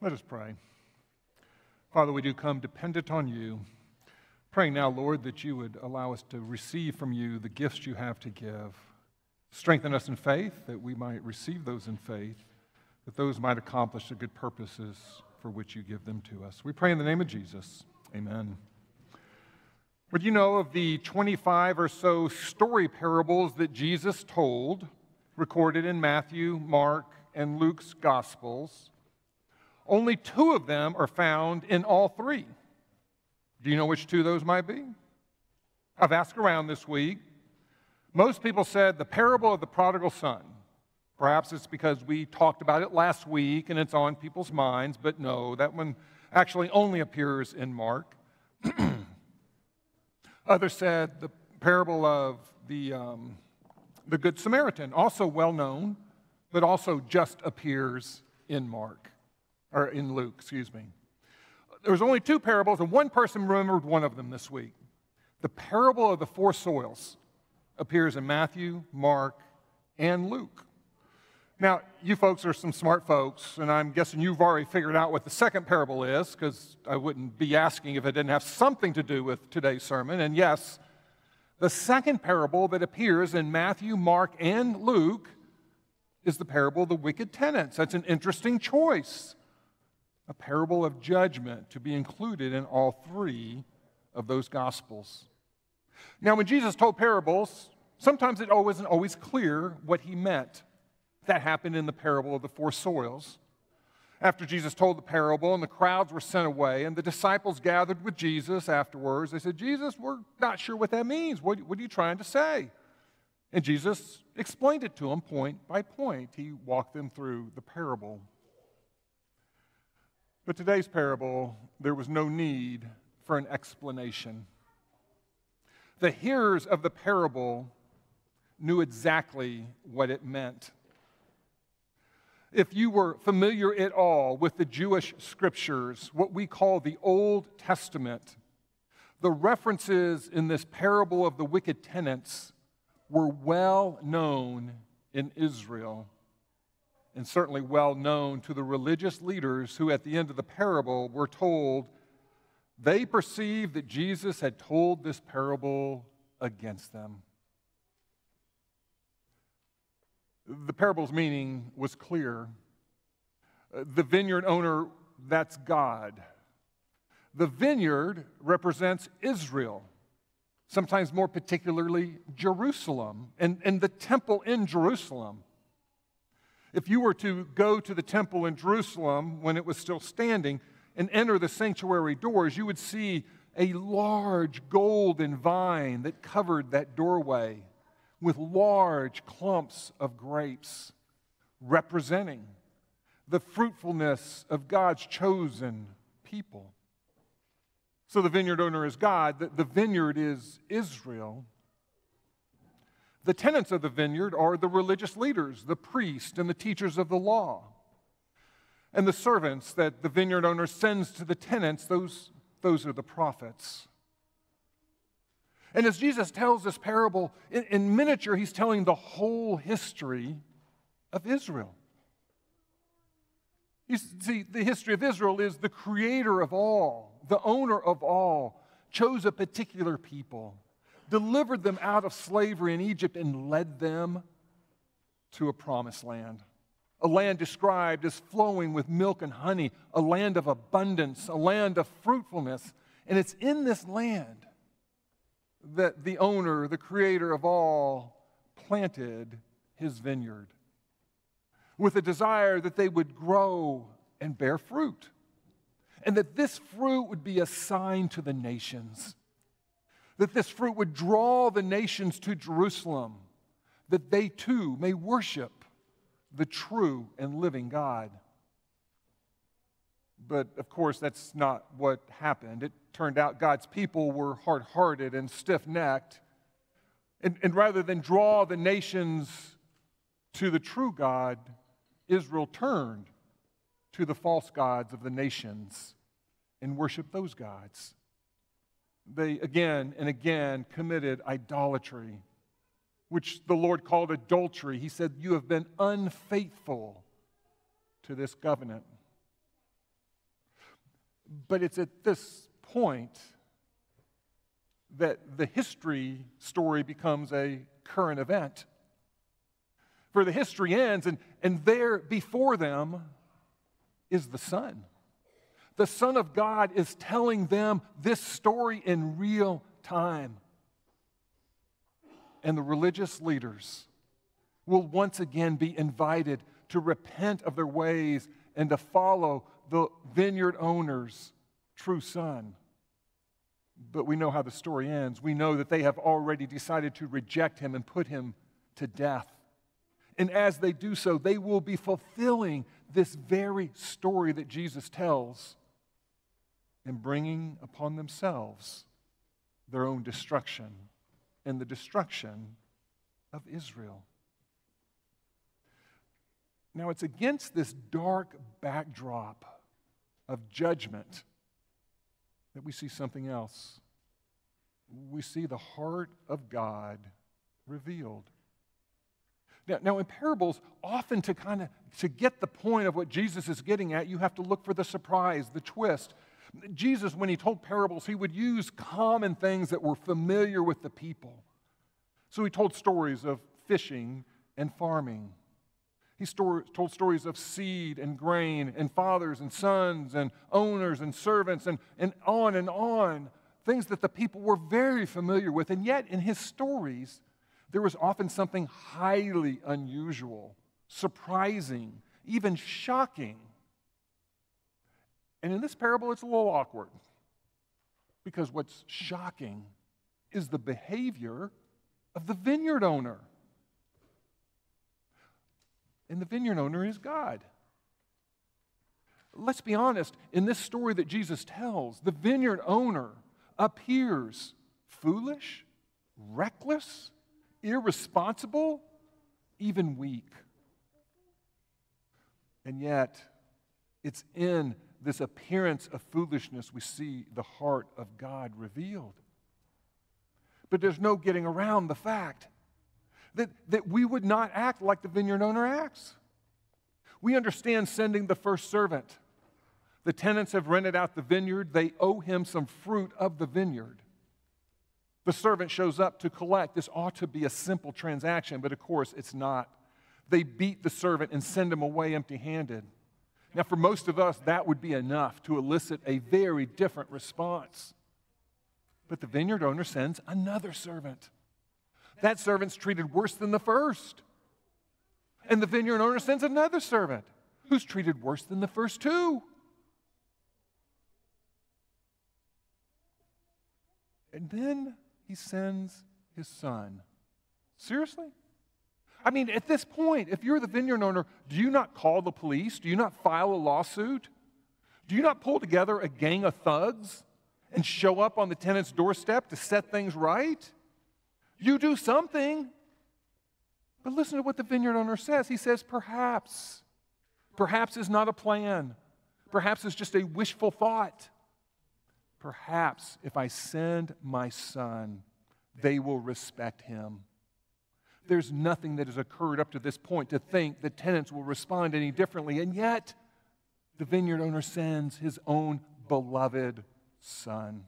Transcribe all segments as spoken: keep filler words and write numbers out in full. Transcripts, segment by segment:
Let us pray. Father, we do come dependent on you, praying now, Lord, that you would allow us to receive from you the gifts you have to give. Strengthen us in faith, that we might receive those in faith, that those might accomplish the good purposes for which you give them to us. We pray in the name of Jesus. Amen. Would you know of the twenty-five or so story parables that Jesus told, recorded in Matthew, Mark, and Luke's Gospels? Only two of them are found in all three. Do you know which two those might be? I've asked around this week. Most people said the parable of the prodigal son. Perhaps it's because we talked about it last week and it's on people's minds, but no, that one actually only appears in Mark. Others said the parable of the, um, the Good Samaritan, also well known, but also just appears in Mark. Or in Luke, excuse me. There was only two parables, and one person remembered one of them this week. The parable of the four soils appears in Matthew, Mark, and Luke. Now, you folks are some smart folks, and I'm guessing you've already figured out what the second parable is, because I wouldn't be asking if it didn't have something to do with today's sermon. And yes, the second parable that appears in Matthew, Mark, and Luke is the parable of the wicked tenants. That's an interesting choice. A parable of judgment to be included in all three of those Gospels. Now, when Jesus told parables, sometimes it wasn't always clear what he meant. That happened in the parable of the four soils. After Jesus told the parable and the crowds were sent away and the disciples gathered with Jesus afterwards, they said, Jesus, we're not sure what that means. What, what are you trying to say? And Jesus explained it to them point by point. He walked them through the parable. But today's parable, there was no need for an explanation. The hearers of the parable knew exactly what it meant. If you were familiar at all with the Jewish scriptures, what we call the Old Testament, the references in this parable of the wicked tenants were well known in Israel, and certainly well known to the religious leaders who at the end of the parable were told they perceived that Jesus had told this parable against them. The parable's meaning was clear. The vineyard owner, that's God. The vineyard represents Israel, sometimes more particularly Jerusalem, and, and the temple in Jerusalem. If you were to go to the temple in Jerusalem when it was still standing and enter the sanctuary doors, you would see a large golden vine that covered that doorway with large clumps of grapes representing the fruitfulness of God's chosen people. So the vineyard owner is God, the, the vineyard is Israel. The tenants of the vineyard are the religious leaders, the priests, and the teachers of the law. And the servants that the vineyard owner sends to the tenants, those, those are the prophets. And as Jesus tells this parable, in, in miniature, he's telling the whole history of Israel. You see, the history of Israel is the creator of all, the owner of all, chose a particular people, delivered them out of slavery in Egypt, and led them to a promised land. A land described as flowing with milk and honey, a land of abundance, a land of fruitfulness. And it's in this land that the owner, the creator of all, planted his vineyard with a desire that they would grow and bear fruit, and that this fruit would be a sign to the nations. That this fruit would draw the nations to Jerusalem, that they too may worship the true and living God. But of course, that's not what happened. It turned out God's people were hard-hearted and stiff-necked, and, and rather than draw the nations to the true God, Israel turned to the false gods of the nations and worshiped those gods. They again and again committed idolatry, which the Lord called adultery. He said, you have been unfaithful to this covenant. But it's at this point that the history story becomes a current event. For the history ends, and, and there before them is the Son. The Son of God is telling them this story in real time. And the religious leaders will once again be invited to repent of their ways and to follow the vineyard owner's true son. But we know how the story ends. We know that they have already decided to reject him and put him to death. And as they do so, they will be fulfilling this very story that Jesus tells and bringing upon themselves their own destruction and the destruction of Israel. Now, it's against this dark backdrop of judgment that we see something else. We see the heart of God revealed. Now, now in parables, often to kind of to get the point of what Jesus is getting at, you have to look for the surprise, the twist. Jesus, when he told parables, he would use common things that were familiar with the people. So he told stories of fishing and farming. He story, told stories of seed and grain and fathers and sons and owners and servants and, and on and on, things that the people were very familiar with. And yet in his stories, there was often something highly unusual, surprising, even shocking. And in this parable, it's a little awkward because what's shocking is the behavior of the vineyard owner. And the vineyard owner is God. Let's be honest, in this story that Jesus tells, the vineyard owner appears foolish, reckless, irresponsible, even weak. And yet, it's in this appearance of foolishness we see the heart of God revealed. But there's no getting around the fact that, that we would not act like the vineyard owner acts. We understand sending the first servant. The tenants have rented out the vineyard. They owe him some fruit of the vineyard. The servant shows up to collect. This ought to be a simple transaction, but of course it's not. They beat the servant and send him away empty-handed. Now, for most of us, that would be enough to elicit a very different response. But the vineyard owner sends another servant. That servant's treated worse than the first. And the vineyard owner sends another servant who's treated worse than the first two. And then he sends his son. Seriously? I mean, at this point, if you're the vineyard owner, do you not call the police? Do you not file a lawsuit? Do you not pull together a gang of thugs and show up on the tenant's doorstep to set things right? You do something. But listen to what the vineyard owner says. He says, perhaps. Perhaps is not a plan. Perhaps is just a wishful thought. Perhaps if I send my son, they will respect him. There's nothing that has occurred up to this point to think the tenants will respond any differently. And yet, the vineyard owner sends his own beloved son.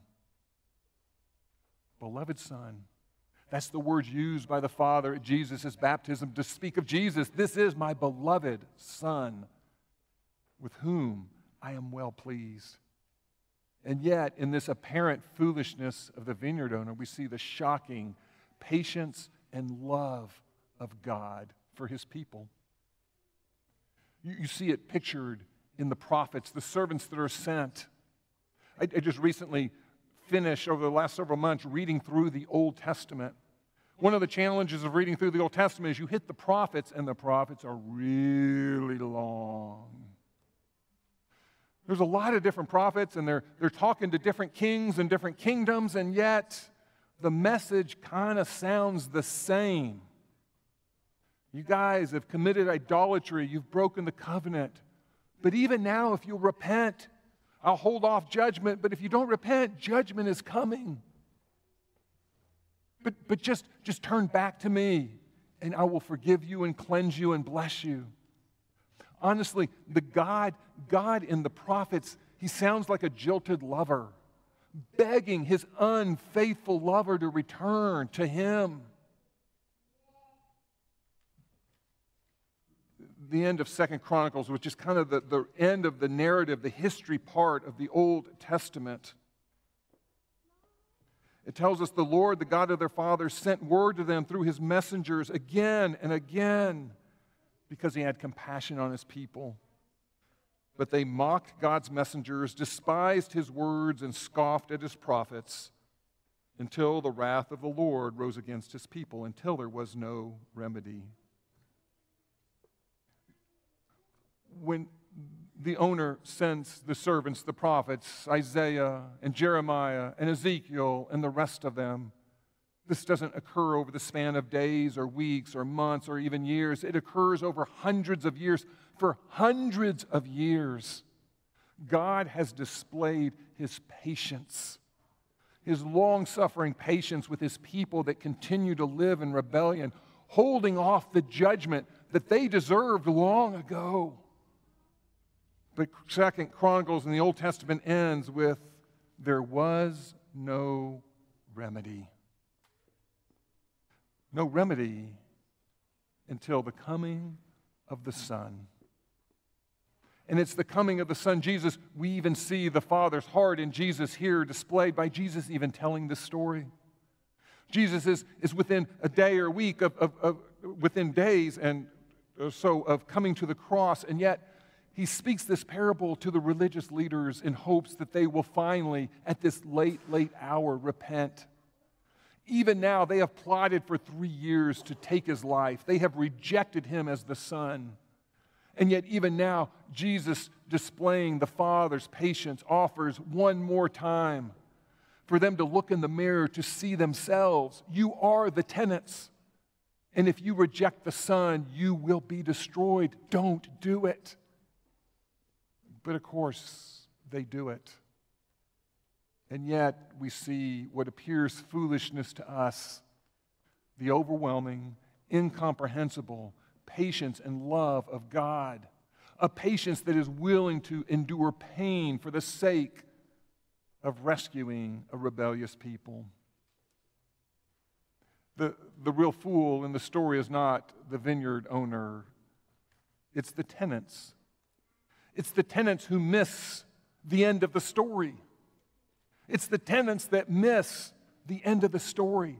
Beloved son. That's the word used by the Father at Jesus' baptism to speak of Jesus. This is my beloved Son, with whom I am well pleased. And yet, in this apparent foolishness of the vineyard owner, we see the shocking patience and love of God for his people. You, you see it pictured in the prophets, the servants that are sent. I, I just recently finished, over the last several months, reading through the Old Testament. One of the challenges of reading through the Old Testament is you hit the prophets, and the prophets are really long. There's a lot of different prophets, and they're, they're talking to different kings and different kingdoms, and yet the message kind of sounds the same. You guys have committed idolatry. You've broken the covenant. But even now, if you'll repent, I'll hold off judgment. But if you don't repent, judgment is coming. But, but just, just turn back to me, and I will forgive you and cleanse you and bless you. Honestly, the God, God in the prophets, He sounds like a jilted lover, begging his unfaithful lover to return to him. The end of Second Chronicles, which is kind of the, the end of the narrative, the history part of the Old Testament. It tells us the Lord, the God of their fathers, sent word to them through his messengers again and again because he had compassion on his people. But they mocked God's messengers, despised his words, and scoffed at his prophets until the wrath of the Lord rose against his people, until there was no remedy. When the owner sends the servants, the prophets, Isaiah and Jeremiah and Ezekiel and the rest of them, this doesn't occur over the span of days or weeks or months or even years. It occurs over hundreds of years. For hundreds of years, God has displayed his patience, his long-suffering patience with his people that continue to live in rebellion, holding off the judgment that they deserved long ago. But Second Chronicles in the Old Testament ends with, there was no remedy. No remedy until the coming of the Son. And it's the coming of the Son, Jesus. We even see the Father's heart in Jesus here displayed by Jesus even telling this story. Jesus is, is within a day or a week, of, of, of within days and so of coming to the cross, and yet he speaks this parable to the religious leaders in hopes that they will finally, at this late, late hour, repent. Even now, they have plotted for three years to take his life. They have rejected him as the Son. And yet, even now, Jesus, displaying the Father's patience, offers one more time for them to look in the mirror to see themselves. You are the tenants. And if you reject the Son, you will be destroyed. Don't do it. But of course, they do it. And yet, we see what appears foolishness to us, the overwhelming, incomprehensible patience and love of God, a patience that is willing to endure pain for the sake of rescuing a rebellious people. The, the real fool in the story is not the vineyard owner, it's the tenants. It's the tenants who miss the end of the story. It's the tenants that miss the end of the story.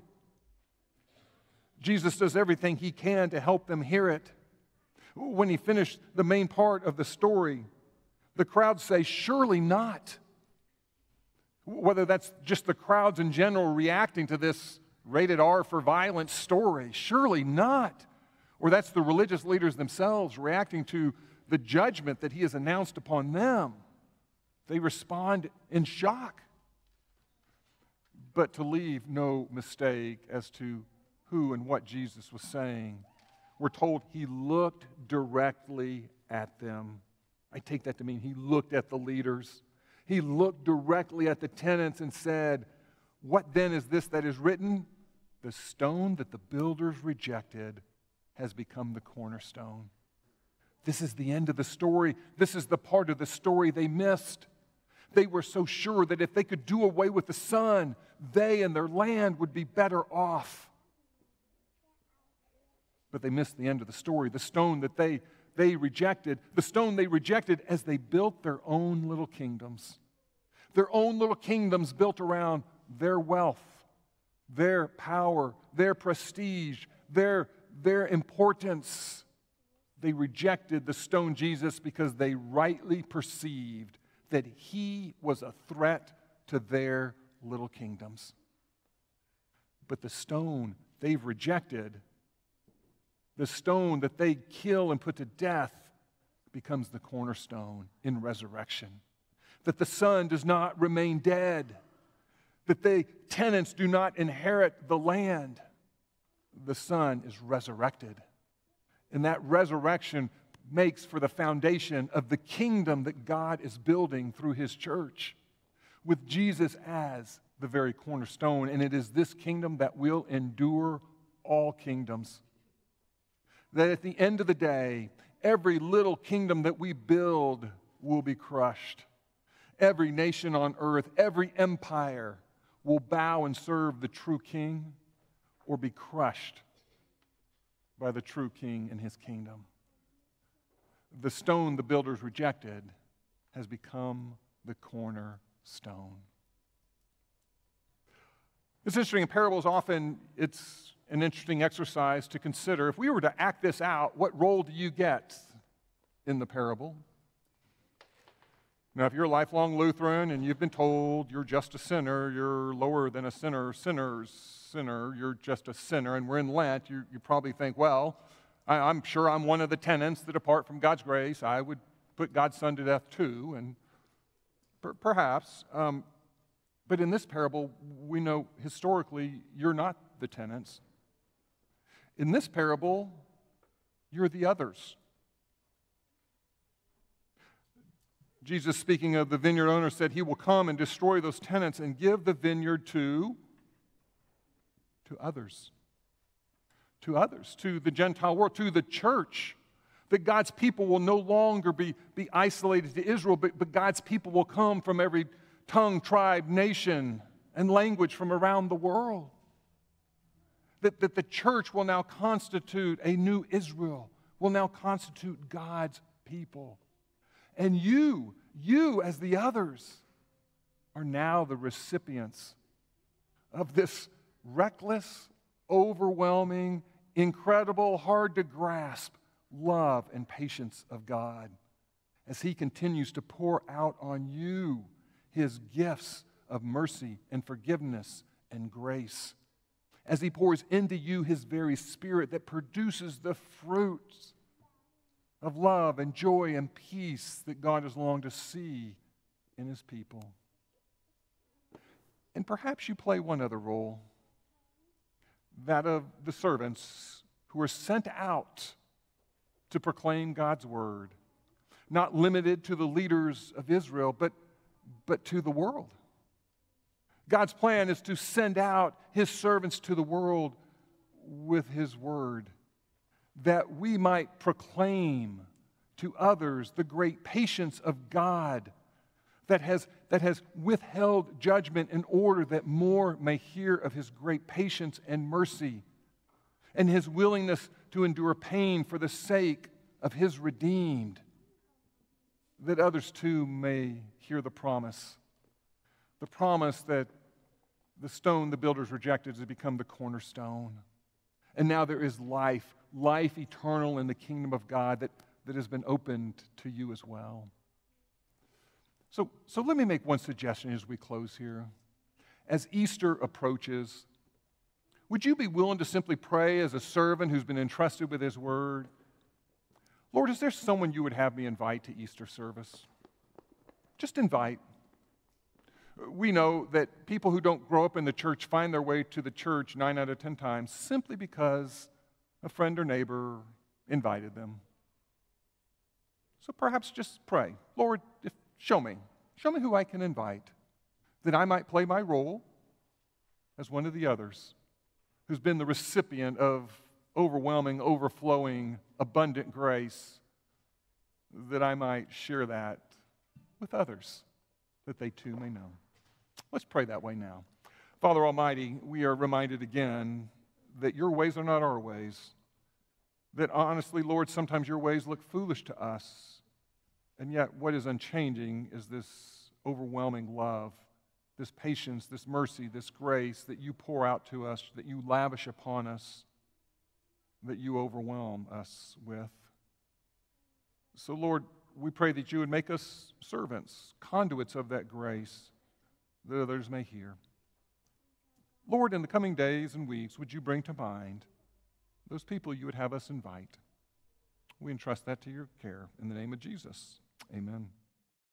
Jesus does everything he can to help them hear it. When he finished the main part of the story, the crowds say, surely not. Whether that's just the crowds in general reacting to this rated R for violence story, surely not. Or that's the religious leaders themselves reacting to the judgment that he has announced upon them. They respond in shock. But to leave no mistake as to who and what Jesus was saying, we're told he looked directly at them. I take that to mean he looked at the leaders. He looked directly at the tenants and said, what then is this that is written? The stone that the builders rejected has become the cornerstone. This is the end of the story. This is the part of the story they missed. They were so sure that if they could do away with the Son, they and their land would be better off. But they missed the end of the story. The stone that they, they rejected, the stone they rejected as they built their own little kingdoms. Their own little kingdoms built around their wealth, their power, their prestige, their, their importance. They rejected the stone Jesus because they rightly perceived that he was a threat to their little kingdoms. But the stone they've rejected, the stone that they kill and put to death, becomes the cornerstone in resurrection. That the Son does not remain dead. That the tenants do not inherit the land. The Son is resurrected. And that resurrection makes for the foundation of the kingdom that God is building through his church, with Jesus as the very cornerstone. And it is this kingdom that will endure all kingdoms. That at the end of the day, every little kingdom that we build will be crushed. Every nation on earth, every empire will bow and serve the true king or be crushed by the true king and his kingdom. The stone the builders rejected has become the cornerstone. It's interesting, in parables often it's an interesting exercise to consider. If we were to act this out, what role do you get in the parable? Now, if you're a lifelong Lutheran and you've been told you're just a sinner, you're lower than a sinner, sinner's sinner, you're just a sinner, and we're in Lent, you, you probably think, well, I, I'm sure I'm one of the tenants that apart from God's grace, I would put God's Son to death too, and per- perhaps. Um, but in this parable, we know historically you're not the tenants. In this parable, you're the others. Jesus, speaking of the vineyard owner, said he will come and destroy those tenants and give the vineyard to, to others. To others, to the Gentile world, to the church. That God's people will no longer be, be isolated to Israel, but, but God's people will come from every tongue, tribe, nation, and language from around the world. That, that the church will now constitute a new Israel, will now constitute God's people. And you, you as the others, are now the recipients of this reckless, overwhelming, incredible, hard to grasp love and patience of God as He continues to pour out on you His gifts of mercy and forgiveness and grace. As He pours into you His very Spirit that produces the fruits of love and joy and peace that God has longed to see in His people. And perhaps you play one other role, that of the servants who are sent out to proclaim God's word, not limited to the leaders of Israel, but, but to the world. God's plan is to send out His servants to the world with His word, that we might proclaim to others the great patience of God that has, that has withheld judgment in order that more may hear of His great patience and mercy and His willingness to endure pain for the sake of His redeemed, that others too may hear the promise, the promise that the stone the builders rejected has become the cornerstone. And now there is life, life eternal in the kingdom of God that, that has been opened to you as well. So, so let me make one suggestion as we close here. As Easter approaches, would you be willing to simply pray as a servant who's been entrusted with His word? Lord, is there someone you would have me invite to Easter service? Just invite. We know that people who don't grow up in the church find their way to the church nine out of ten times simply because a friend or neighbor invited them. So perhaps just pray, Lord, if, show me. Show me who I can invite, that I might play my role as one of the others who's been the recipient of overwhelming, overflowing, abundant grace, that I might share that with others, that they too may know. Let's pray that way now. Father Almighty, we are reminded again that your ways are not our ways, that honestly, Lord, sometimes your ways look foolish to us, and yet what is unchanging is this overwhelming love, this patience, this mercy, this grace that you pour out to us, that you lavish upon us, that you overwhelm us with. So, Lord, we pray that you would make us servants, conduits of that grace, that others may hear. Lord, in the coming days and weeks, would you bring to mind those people you would have us invite? We entrust that to your care. In the name of Jesus, amen.